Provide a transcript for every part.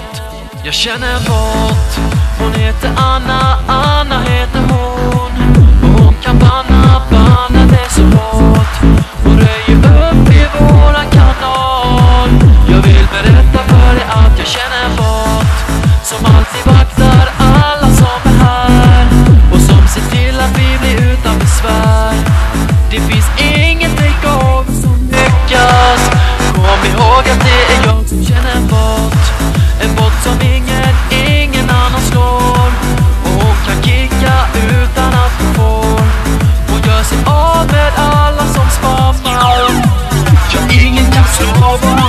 Jag känner en bot. Hon heter Anna, Anna heter hon. Och hon kan banna det så hårt. Hon röjer upp i våran kanal. Jag vill berätta för dig att jag känner en bot som alltid vaktar alla som är här och som ser till att vi blir utan besvär. Det finns inget take-off som lyckas. Kom ihåg att det är jag som känner en bot. En bot som ingen annan slår. Och hon kan kicka utan att hon får. Hon gör sig av med alla som spammar. Ja, ingen kan slå av honom.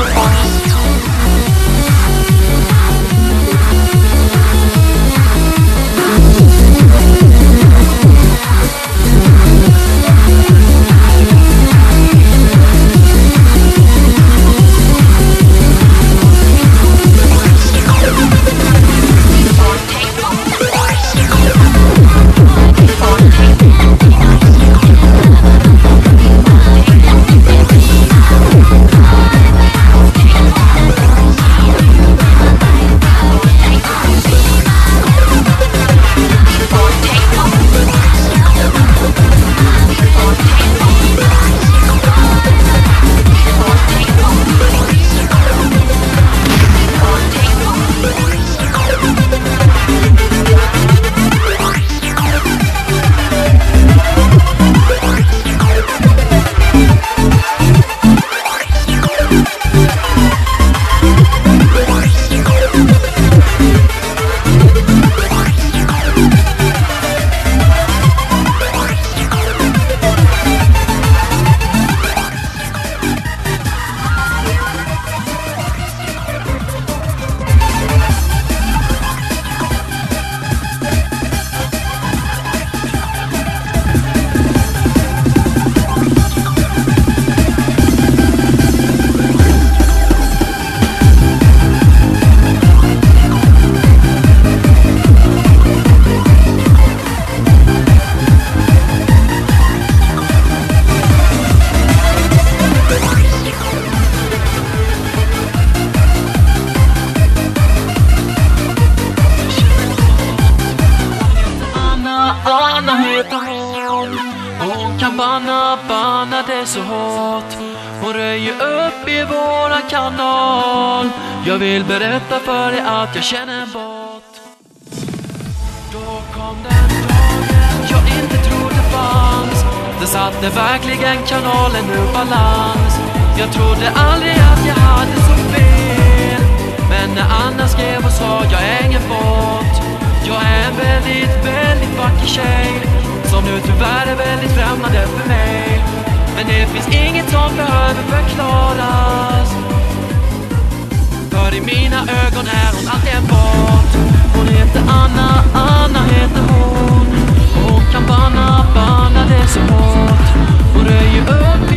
Anna heter hon. Hon kan banna det så hårt. Hon röjer upp i våran kanal. Jag vill berätta för dig att jag känner en bot. Då kom den dagen jag inte trodde fanns. Den satte verkligen kanalen ur balans. Jag trodde aldrig att jag hade så fel. Men när Anna skrev och sa jag är ingen bot. Jag är en väldigt vacker tjej som nu tyvärr är väldigt främmande för mig. Men det finns inget som behöver förklaras. För i mina ögon är hon alltid en bot. Hon heter Anna, Anna heter hon. Och hon kan banna det så hårt. Hon röjer upp